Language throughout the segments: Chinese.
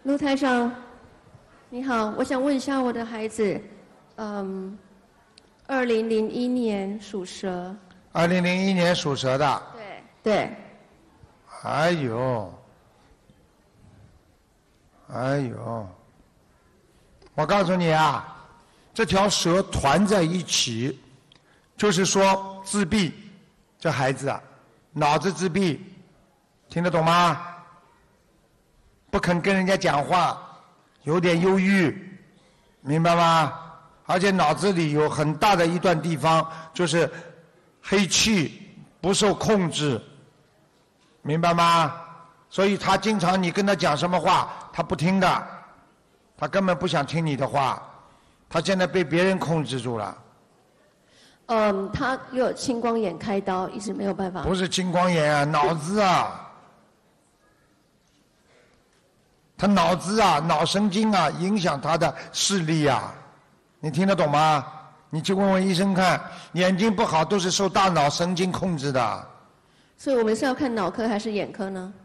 陆台长，你好，我想问一下我的孩子，2001年属蛇。 2001年属蛇的。 对。 哎呦，我告诉你啊，这条蛇团在一起，就是说自闭，这孩子啊，脑子自闭，听得懂吗？不肯跟人家讲话，有点忧郁，明白吗？而且脑子里有很大的一段地方就是黑气，不受控制，明白吗？所以他经常你跟他讲什么话，他不听的，他根本不想听你的话，他现在被别人控制住了。 他有青光眼开刀，一直没有办法。 不是青光眼啊，脑子啊。他脑子啊，脑神经啊，影响他的视力啊，你听得懂吗？你去问问医生看，眼睛不好都是受大脑神经控制的。 所以我们是要看脑科还是眼科呢？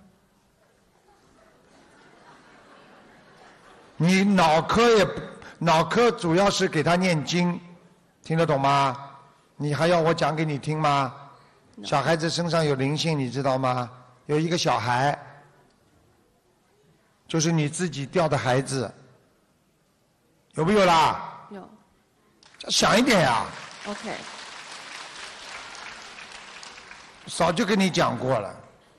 你脑科主要是给他念经，听得懂吗？你还要我讲给你听吗？小孩子身上有灵性，你知道吗？有一个小孩。就是你自己掉的孩子，有没有啦？ 有。 想一点呀。 OK。 早就跟你讲过了。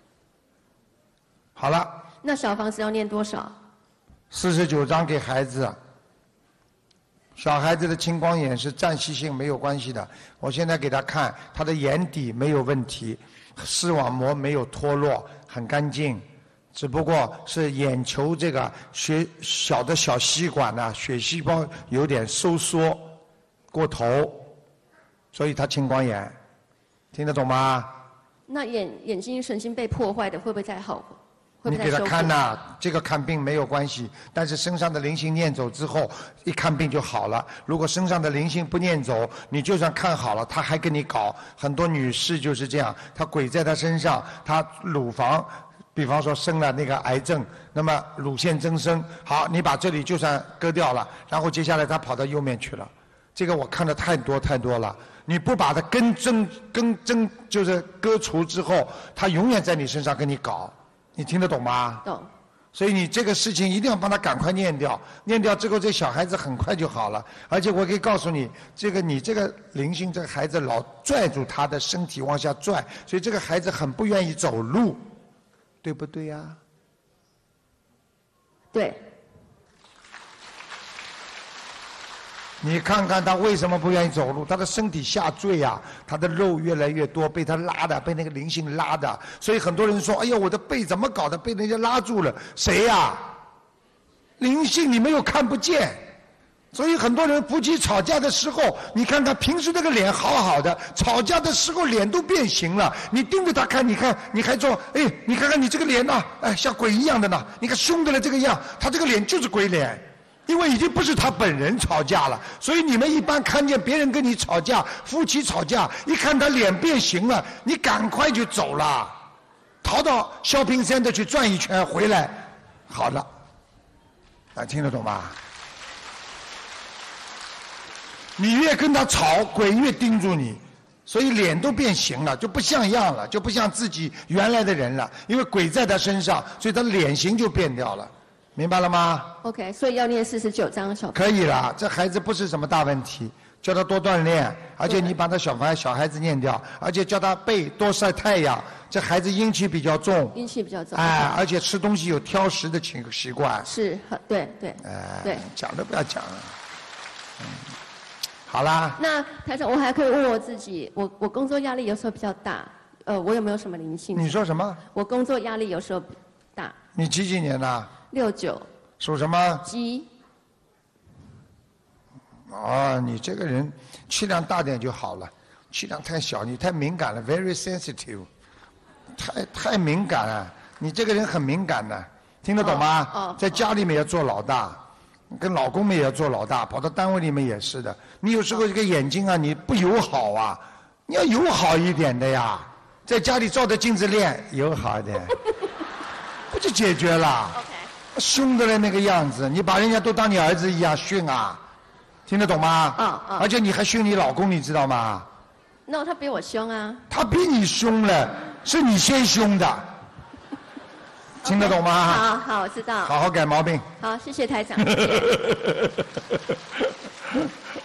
好了。 那小房子要念多少 ？49张给孩子。小孩子的青光眼是暂时性，没有关系的。我现在给他看，他的眼底没有问题，视网膜没有脱落，很干净。只不过是眼球这个小吸管呢，血细胞有点收缩过头，所以他青光眼，听得懂吗？ 那眼睛神经被破坏的会不会再好？ 你给他看呐，这个看病没有关系，但是身上的灵性念走之后，一看病就好了。如果身上的灵性不念走，你就算看好了，他还跟你搞。很多女士就是这样，她鬼在她身上，她乳房。比方说生了那个癌症，那么乳腺增生，好，你把这里就算割掉了，然后接下来他跑到右面去了，这个我看的太多了。你不把它根针就是割除之后，他永远在你身上跟你搞，你听得懂吗？ 懂。 所以你这个事情一定要帮他赶快念掉，念掉之后这小孩子很快就好了。而且我可以告诉你，你这个灵性这个孩子老拽住他的身体往下拽，所以这个孩子很不愿意走路。对不对呀？ 对。 你看看他为什么不愿意走路？他的身体下坠呀，他的肉越来越多，被他拉的，被那个灵性拉的。所以很多人说：“哎呀，我的背怎么搞的？被人家拉住了。”谁呀？灵性你没有看不见。所以很多人夫妻吵架的时候，你看看平时那个脸好好的，吵架的时候脸都变形了。你盯着他看，你看你还说，哎，你看看你这个脸呐，哎，像鬼一样的呢。你看凶的了这个样，他这个脸就是鬼脸，因为已经不是他本人吵架了。所以你们一般看见别人跟你吵架，夫妻吵架，一看他脸变形了，你赶快就走了，逃到shopping center去转一圈回来，好了，听得懂吗？你越跟他吵，鬼越盯住你，所以脸都变形了，就不像样了，就不像自己原来的人了。因为鬼在他身上，所以他脸型就变掉了，明白了吗 ？OK， 所以要念49张小。 可以了，这孩子不是什么大问题，叫他多锻炼，而且你把他小孩子念掉，而且叫他背多晒太阳。这孩子阴气比较重， 阴气比较重， 哎，而且吃东西有挑食的习惯。 是，对，对。 讲都不要讲了。好啦。 那台长，我还可以问我自己，我工作压力有时候比较大，我有没有什么灵性？ 你说什么？ 我工作压力有时候大。 你几年的 ？69。 属什么？ 鸡。 哦，你这个人气量大点就好了，气量太小，你太敏感了 ，very sensitive， 太敏感了，你这个人很敏感的，听得懂吗？在家里面要做老大。跟老公们也要做老大，跑到单位里面也是的。你有时候这个眼睛啊，你不友好啊，你要友好一点的呀。在家里照着镜子练，友好一点，不就解决了？ 凶的那个样子，你把人家都当你儿子一样训啊，听得懂吗？而且你还训你老公，你知道吗？ 那他比我凶啊。 他比你凶了，是你先凶的。听得懂吗？ 好，我知道。 好好改毛病。 好，谢谢台长。